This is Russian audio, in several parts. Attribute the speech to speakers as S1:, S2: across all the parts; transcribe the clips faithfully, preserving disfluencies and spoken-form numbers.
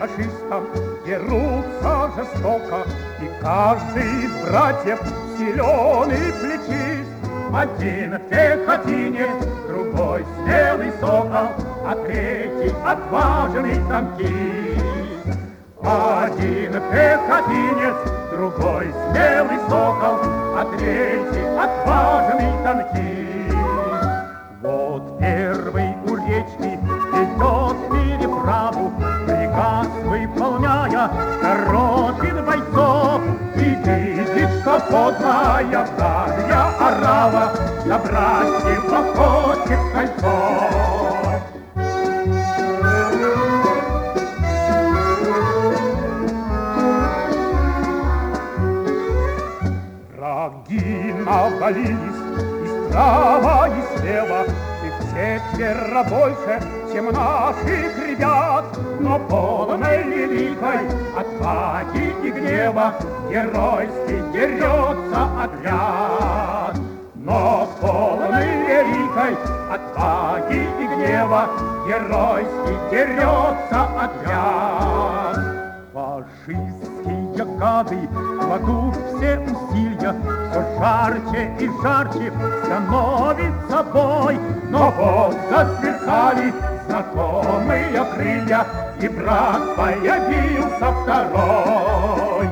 S1: фашистам дерутся жестоко, и каждый из братьев силен и плечист. Один пехотинец, другой смелый сокол, а третий отважный танкист. Один пехотинец, другой смелый сокол, а третий отважный танкист. Вот первый у речки идет переправу, приказ выполняя, торопит бойцов. И видит, что подлая вдаль орава на братьев охотит кольцо. Враги навалились и справа, и слева, их четверо больше, чем наших ребят. Но полной великой отваги и гнева геройски дерется отряд. Но полной великой отваги и гнева геройски дерется отряд. Фашистские гады кладут все усилия, все жарче и жарче становится бой. Но вот засверкали знакомые крылья, и брат появился второй.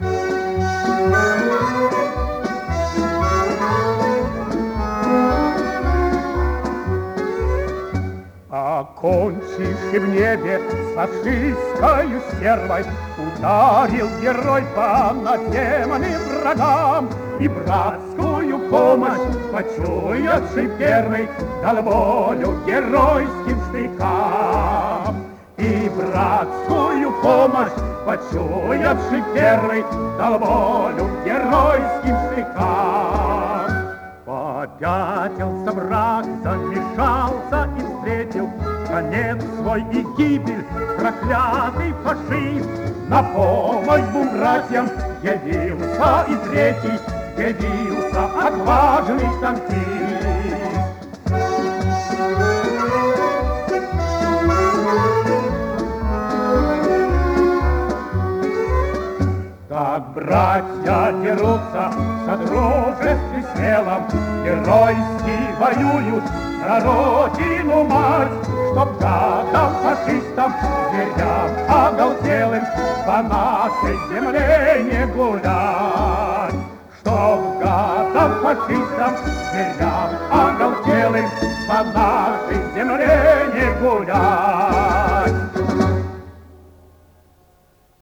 S1: Окончивший в небе с фашистскою стервой, ударил герой по наземным врагам. И братскую помощь, почуявший первый, дал волю геройским штыкам. И братскую помощь, почуявший первый, дал волю геройским штыкам. Попятился враг, замешался и встретил конец свой и гибель, проклятый фашист. На помощь двум братьям явился и третий, явился отважный танкист. Так братья дерутся в содружестве смелом, геройски воюют за родину мать, чтоб гадам, фашистам, зверям оголтелым по нашей земле не гулять. Чтоб гадам, фашистам, зверям оголтелым по нашей земле не гулять.